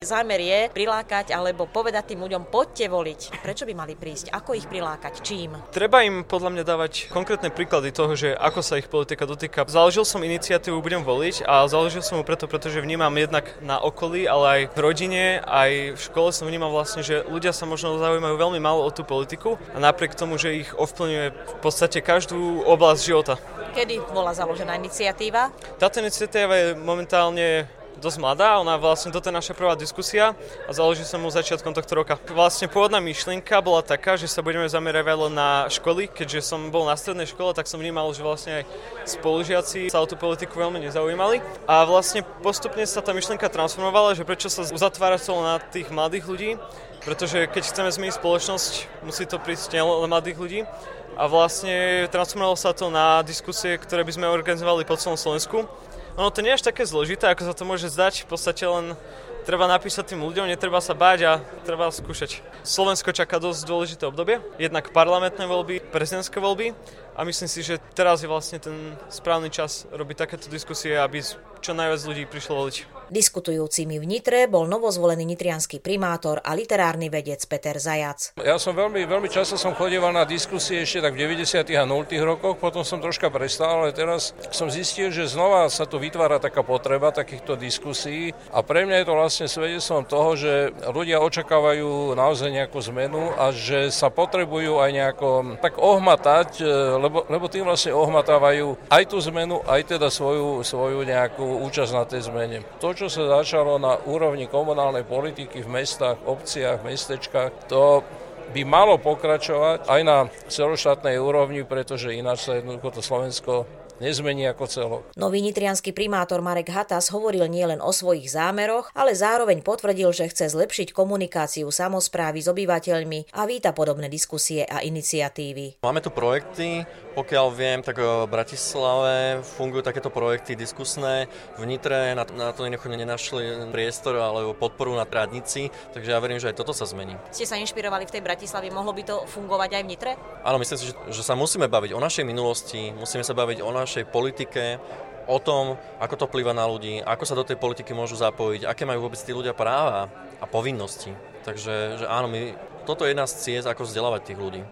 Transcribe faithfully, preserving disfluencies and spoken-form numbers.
zámer je prilákať alebo povedať tým ľuďom, poďte voliť. Prečo by mali prísť? Ako ich prilákať? Čím? Treba im podľa mňa dávať konkrétne príklady toho, že ako sa ich politika dotýka. Založil som iniciatívu Budem voliť a založil som ju preto, pretože vnímam jednak na okolí, ale aj v rodine, aj v škole som vnímal vlastne, že ľudia sa možno zaujímajú veľmi málo o tú politiku a napriek tomu, že ich ovplyvňuje v podstate každú oblasť života. Kedy bola založená iniciatíva? Táto iniciatíva je momentálne dosť mladá, ona vlastne toto je naša prvá diskusia a založil som ju začiatkom tohto roka. Vlastne pôvodná myšlienka bola taká, že sa budeme zamerať len na školy, keďže som bol na strednej škole, tak som vnímal, že vlastne aj spolužiaci sa o tú politiku veľmi nezaujímali a vlastne postupne sa tá myšlienka transformovala, že prečo sa uzatvárať to na tých mladých ľudí, pretože keď chceme zmeniť spoločnosť, musí to prísť len mladých ľudí. A vlastne transformovalo sa to na diskusie, ktoré by sme organizovali po celom Slovensku. Ono to nie je až také zložité, ako sa to môže zdať. V podstate len treba napísať tým ľuďom, netreba sa báť a treba skúšať. Slovensko čaká dosť dôležité obdobie. Jednak parlamentné voľby, prezidentské voľby. A myslím si, že teraz je vlastne ten správny čas robiť takéto diskusie, aby čo najviac ľudí prišlo voliť. Diskutujúcimi v Nitre bol novozvolený nitriansky primátor a literárny vedec Peter Zajac. Ja som veľmi, veľmi často som chodieval na diskusie ešte tak v deväťdesiatych a nultých rokoch, potom som troška prestal, ale teraz som zistil, že znova sa tu vytvára taká potreba takýchto diskusí a pre mňa je to vlastne svedectvom toho, že ľudia očakávajú naozaj nejakú zmenu a že sa potrebujú aj nejako tak ohmatať, lebo, lebo tým vlastne ohmatávajú aj tú zmenu, aj teda svoju, svoju nejakú účasť na tej zmene. To, čo sa začalo na úrovni komunálnej politiky v mestách, obciach, mestečkách, to by malo pokračovať aj na celoštátnej úrovni, pretože ináč sa jednoducho to Slovensko nezmení ako celok. Nový nitriansky primátor Marek Hatas hovoril nielen o svojich zámeroch, ale zároveň potvrdil, že chce zlepšiť komunikáciu samosprávy s obyvateľmi a víta podobné diskusie a iniciatívy. Máme tu projekty, pokiaľ viem, tak v Bratislave fungujú takéto projekty diskusné. V Nitre na to, na to nenašli priestor alebo podporu na radnici, takže ja verím, že aj toto sa zmení. Ste sa inšpirovali v tej Bratislave, mohlo by to fungovať aj v Nitre? Áno, myslím si, že, že sa musíme baviť o našej minulosti, musíme sa baviť o našej politike, o tom, ako to vplyva na ľudí, ako sa do tej politiky môžu zapojiť, aké majú vôbec tí ľudia práva a povinnosti. Takže že áno, my, toto je jedna z ciest, ako vzdelávať tých ľudí.